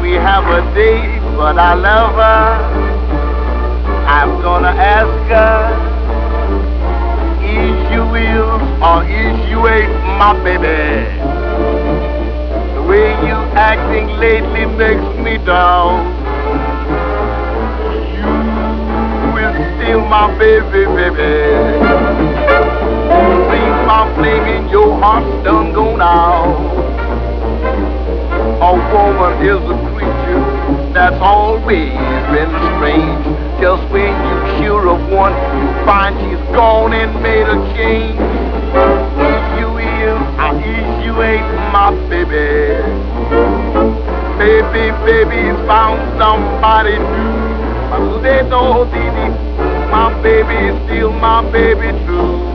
we have a date, but I love her. I'm gonna ask her, is you will or is you ain't my baby? The way you acting lately makes me doubt. You is still my baby, baby. Seems my flame in your heart's done gone out. A woman is a creature that's always been strange. Just when you're sure of one, you find she's gone and made a change. If you is or if you ain't my baby. Baby found somebody new. But they know my baby is still my baby too.